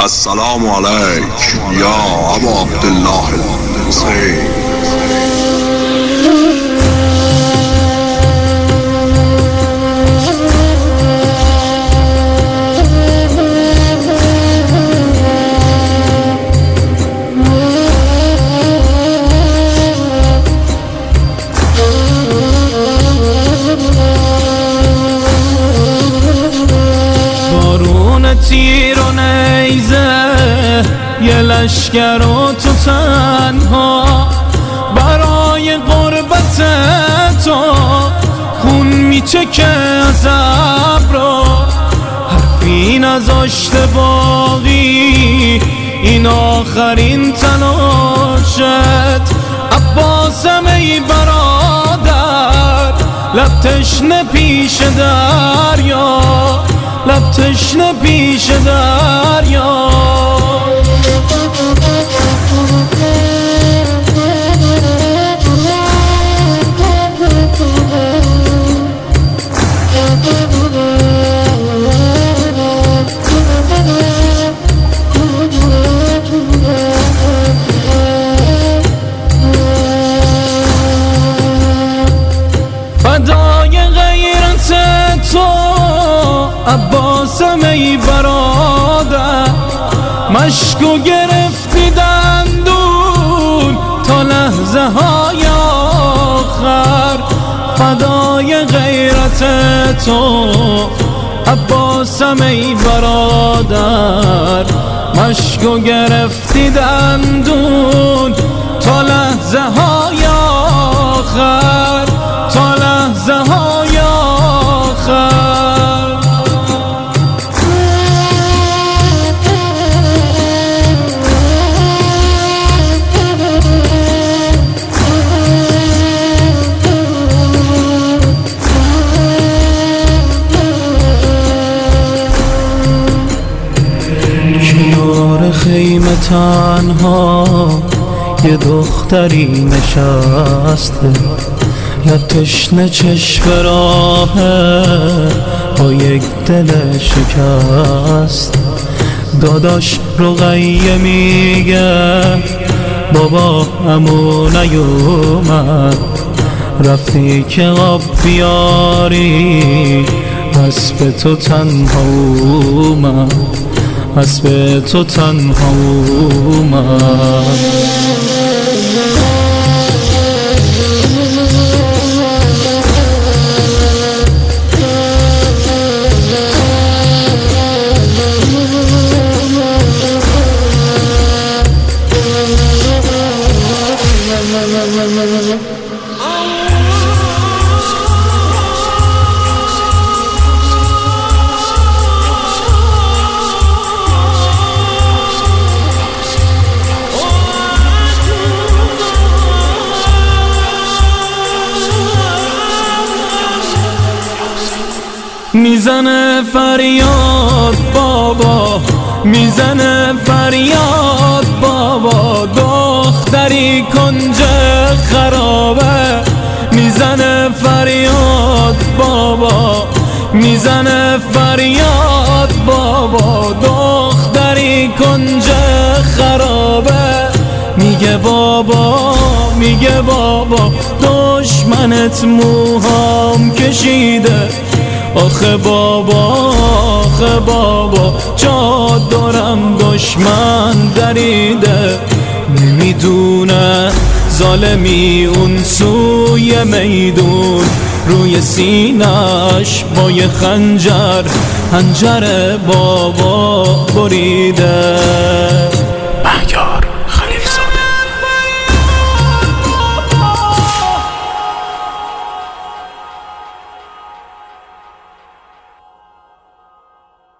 السلام عليك يا أبا عبد الله الحسين. تیر و نیزه یه لشکر و تو تنها برای قربت تو خون میچکه از ابرو، حرفی نذاشته باقی این آخرین تلاشت. عباسم ای برادر لب تشنه پیش دریا، لب تشنه پیش دریا. فدای غیرت تو عباسم ای برادر، مشکو گرفتی دندون تا لحظه های آخر. فدای غیرت تو عباسم ای برادر، مشکو گرفتی دندون تا لحظه های آخر، تا لحظه های آخر. کنار خیمه تنها یه دختری نشسته، لب تشنه چشم راهه با یک دل شکست. داداش رقیه میگه بابا عمو نیومد، رفتی که آب بیاری اسب تو تنها اومد، اسب تو تنها اومد. میزنه فریاد بابا، میزنه فریاد بابا، دختری کنج خرابه. میزنه فریاد بابا، میزنه فریاد بابا، دختری کنج خرابه. میگه بابا، میگه بابا، دشمنت موهام کشیده. آخه بابا، آخه بابا، جا دارم دشمن دریده. نمیدونه ظالمی اون سوی میدون، روی سینش با یه خنجر، خنجر بابا بریده.